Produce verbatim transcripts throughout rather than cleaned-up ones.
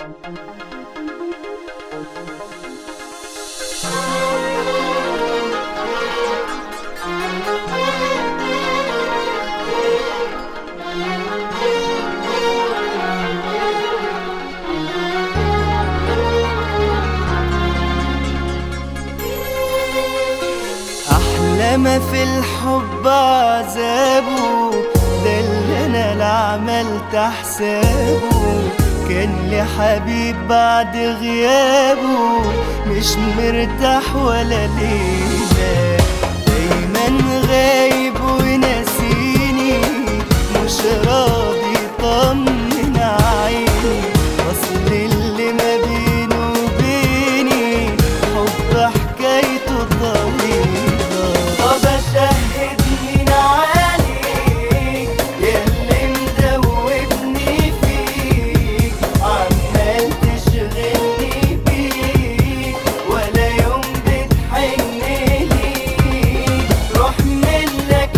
أحلى ما في الحب عذابه، ده اللي أنا لا عملت حسابه. كان لي حبيب بعد غيابه، مش مرتاح ولا ليلة، دايما غايب وناسيني، مش راضي يطمن عيني. أصل اللي ما بينه وبيني حب حكايته طويلة. طب أشهد مين عليك ياللي مدوبني فيك، عمال تشغلني بيك ولا يوم بتحن ليك. روح منك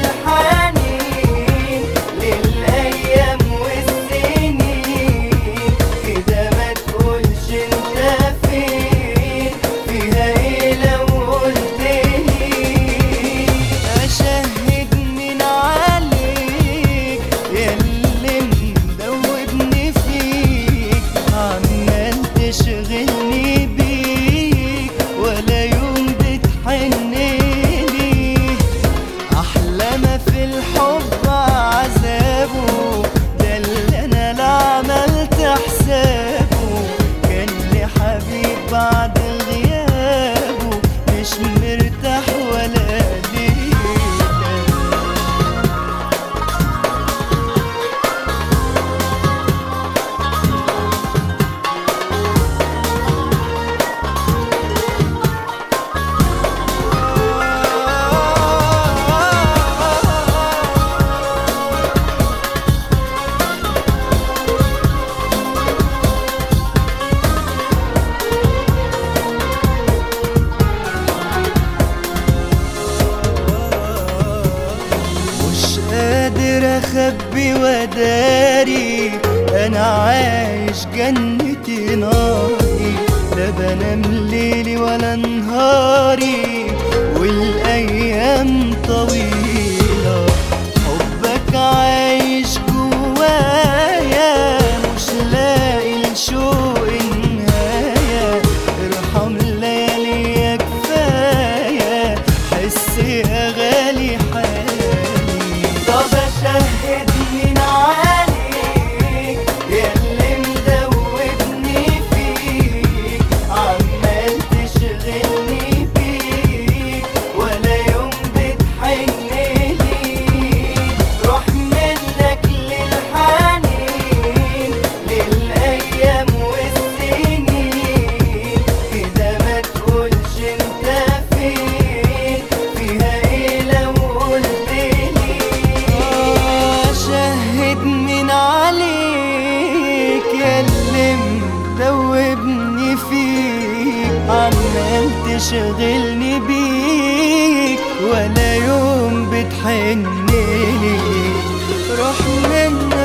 للحنين للأيام والسنين، كده ما تقولش انت فين، فيها ايه لو قلتلي. أشهد مين عليك ياللي مدوبني فيك، عمال تشغلني بيك ولا يوم بتحنلي. أحلى ما في الحب عذابه، ده اللي أنا لا عملت حسابه. كان لي حبيب بعد غيابه، مش مرتاح ولا ليلة. مش قادر اخبي وداري، انا عايش جنتي ناري، لا بنام ليلي ولا نهاري، والايام طويلة. حبك عايش جوايا، مش لاقي لشوق نهاية. ارحم ليالي كفاية، حس يا غالي حالي. طب أشهد مين عليك ياللي مدوبني فيك، عمال تشغلني بيك ولا يوم بتحنلي. روح منك للحنين للأيام والسنين، كده ما تقولش انت فين، فيها ايه لو قلتلي. أشهد مين عليك ياللي مدوبني فيك، عمال تشغلني بيك ولا يوم بتحنلي. روح منك